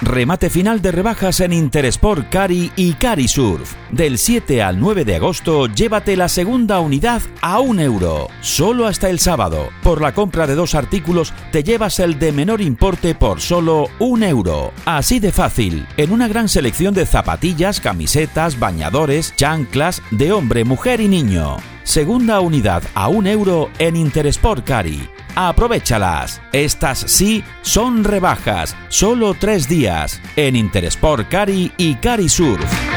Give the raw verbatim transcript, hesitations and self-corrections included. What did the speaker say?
Remate final de rebajas en Intersport Cari y Cari Surf. Del siete al nueve de agosto, llévate la segunda unidad a un euro. Solo hasta el sábado. Por la compra de dos artículos, te llevas el de menor importe por solo un euro. Así de fácil. En una gran selección de zapatillas, camisetas, bañadores, chanclas, de hombre, mujer y niño. Segunda unidad a un euro en Intersport Cari. ¡Aprovéchalas! Estas sí son rebajas. Solo tres días. En Intersport Cari y Cari Surf.